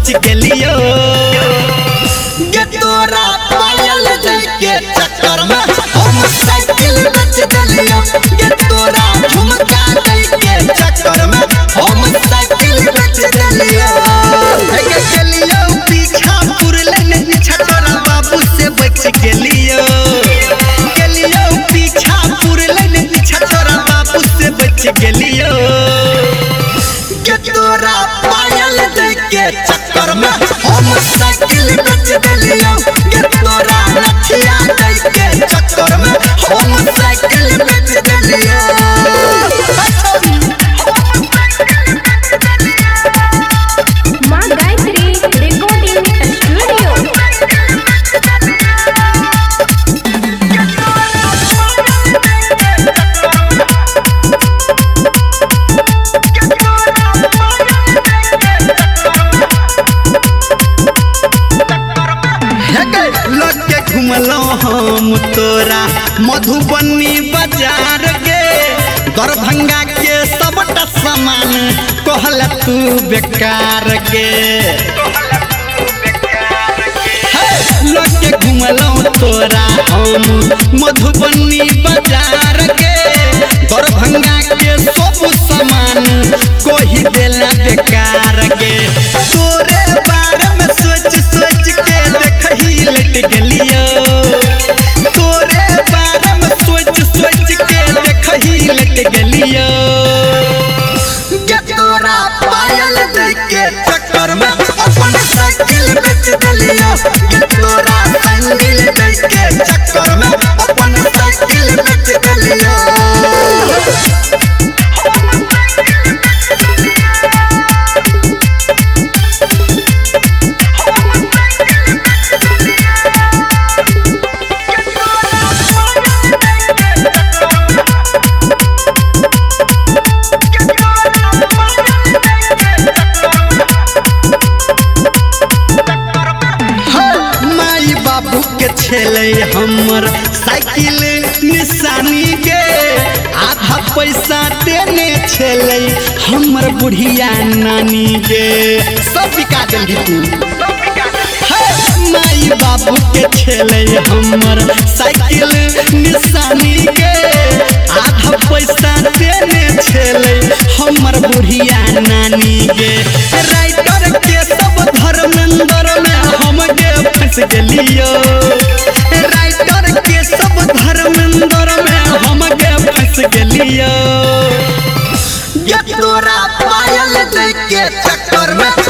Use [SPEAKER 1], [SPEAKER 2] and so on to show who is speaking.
[SPEAKER 1] बच गेलियो गे तोरा पायल के चक्कर में हम साइकिल बेच देलियो गे तोरा झुमका के चक्कर में हम साइकिल बेच देलियो गे चलियो पीछा पुरले ने पीछा तोरा बाबू से बच गेलियो गेलियो पीछा पुरले ने पीछा तोरा बाबू से बच गेलियो गे तोरा पायल के चक्कर में हम साइकिल बेच देलियो गे तोरा नथिया के चक्कर में हम साइकिल बेच देलियो
[SPEAKER 2] मां गायत्री रिकॉर्डिंग स्टूडियो।
[SPEAKER 1] लग के घुमलो हम तोरा मधुबनी बाजार के दरभंगा के सबटा सामान कहल तू बेकार के लग के घुमलो तोरा हम मधुबनी बाजार के दरभंगा के सब सामान कोही देला बेकार के तोरे बारे में सोच सोच के देखही लट गेलियो तोरे बारे में सोच सोच के देखही लट गेलियो गे तोरा पायल के चक्कर में अपन साइकिल बेच देलियो गे तोरा सैंडल के चक्कर में अपन साइकिल बेच देलियो बाबू के छेले हमर साइकिल निशानी के आधा पैसा देने छेले हमर बुढ़िया नानी के सब बिका देली तू माई बाबू के छेले हमर साइकिल निशानी के आधा पैसा देने छेले हमर बुढ़िया नानी के राइटर के सब धर्मेंद्र में हम के फंस गेलियो राइटर के सब धर्मेंद्र में हम के फंस गेलियो गे तोरा पायल के चक्कर में